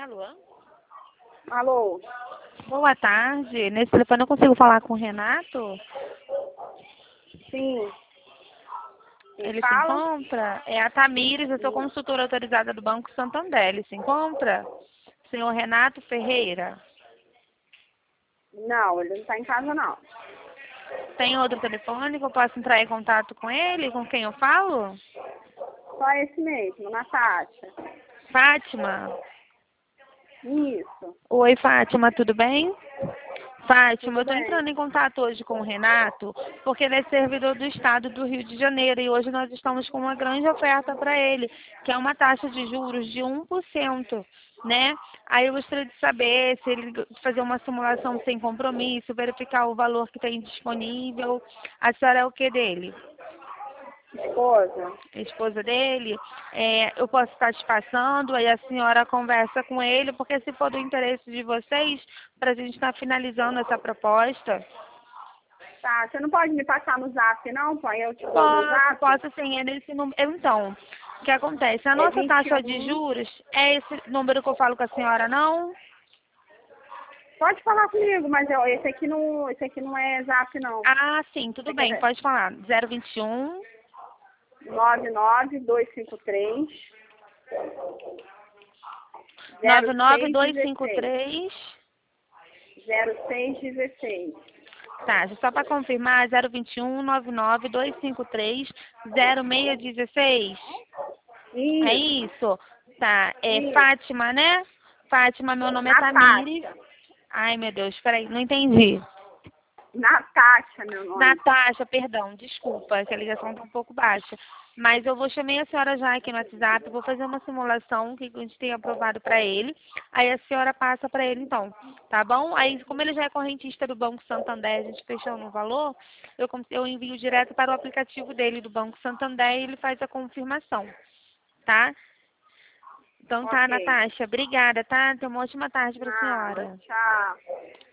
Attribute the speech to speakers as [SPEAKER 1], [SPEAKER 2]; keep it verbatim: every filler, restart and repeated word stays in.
[SPEAKER 1] Alô?
[SPEAKER 2] Alô?
[SPEAKER 1] Boa tarde. Nesse telefone eu consigo falar com o Renato?
[SPEAKER 2] Sim. Quem
[SPEAKER 1] Ele se
[SPEAKER 2] fala?
[SPEAKER 1] encontra? É a Tamires, eu sou consultora autorizada do Banco Santander. Ele se encontra? Senhor Renato Ferreira.
[SPEAKER 2] Não, ele não está em casa, não.
[SPEAKER 1] Tem outro telefone que eu posso entrar em contato com ele? Com quem eu falo?
[SPEAKER 2] Só esse mesmo, Natasha.
[SPEAKER 1] Fátima?
[SPEAKER 2] Isso.
[SPEAKER 1] Oi, Fátima, tudo bem? Fátima,
[SPEAKER 2] Tudo
[SPEAKER 1] eu estou
[SPEAKER 2] bem.
[SPEAKER 1] entrando em contato hoje com o Renato, porque ele é servidor do estado do Rio de Janeiro e hoje nós estamos com uma grande oferta para ele, que é uma taxa de juros de um por cento, né? Aí eu gostaria de saber se ele fazer uma simulação sem compromisso, verificar o valor que tem disponível. A senhora é o que dele?
[SPEAKER 2] Esposa?
[SPEAKER 1] A esposa dele, é, eu posso estar te passando, aí a senhora conversa com ele, porque se for do interesse de vocês, para a gente estar finalizando essa proposta.
[SPEAKER 2] Tá, você não pode me passar no zap, não? Põe eu te dou meu
[SPEAKER 1] Posso,
[SPEAKER 2] zap?
[SPEAKER 1] posso sim, é nesse número. Então, o que acontece? A
[SPEAKER 2] É
[SPEAKER 1] nossa
[SPEAKER 2] vinte e
[SPEAKER 1] taxa de
[SPEAKER 2] um.
[SPEAKER 1] juros é esse número que eu falo com a senhora, não?
[SPEAKER 2] Pode falar comigo, mas eu, esse, aqui não, esse aqui não é zap, não.
[SPEAKER 1] Ah, sim, tudo
[SPEAKER 2] Você
[SPEAKER 1] bem,
[SPEAKER 2] quer
[SPEAKER 1] pode falar. zero vinte e um,
[SPEAKER 2] nove nove dois cinco três
[SPEAKER 1] nove
[SPEAKER 2] zero
[SPEAKER 1] nove
[SPEAKER 2] seis
[SPEAKER 1] dois cinco
[SPEAKER 2] dezesseis.
[SPEAKER 1] três.
[SPEAKER 2] zero seis dezesseis.
[SPEAKER 1] Tá, só para confirmar, zero vinte e um, nove nove dois cinco três, zero seis dezesseis. É
[SPEAKER 2] Isso.
[SPEAKER 1] isso? Tá, é
[SPEAKER 2] Isso.
[SPEAKER 1] Fátima, né? Fátima, meu nome é Tamires.
[SPEAKER 2] Natasha.
[SPEAKER 1] Ai, meu Deus, peraí, não entendi.
[SPEAKER 2] Natasha, meu nome.
[SPEAKER 1] Natasha, perdão, desculpa, que a ligação está um pouco baixa. Mas eu vou chamar a senhora já aqui no WhatsApp, vou fazer uma simulação que a gente tem aprovado para ele. Aí a senhora passa para ele então, tá bom? Aí, como ele já é correntista do Banco Santander, a gente fechou no valor, eu, con- eu envio direto para o aplicativo dele do Banco Santander e ele faz a confirmação, tá? Então tá,
[SPEAKER 2] Ok.
[SPEAKER 1] Natasha, obrigada, tá? Tenha uma ótima tarde para a
[SPEAKER 2] Nada.
[SPEAKER 1] senhora.
[SPEAKER 2] Tchau.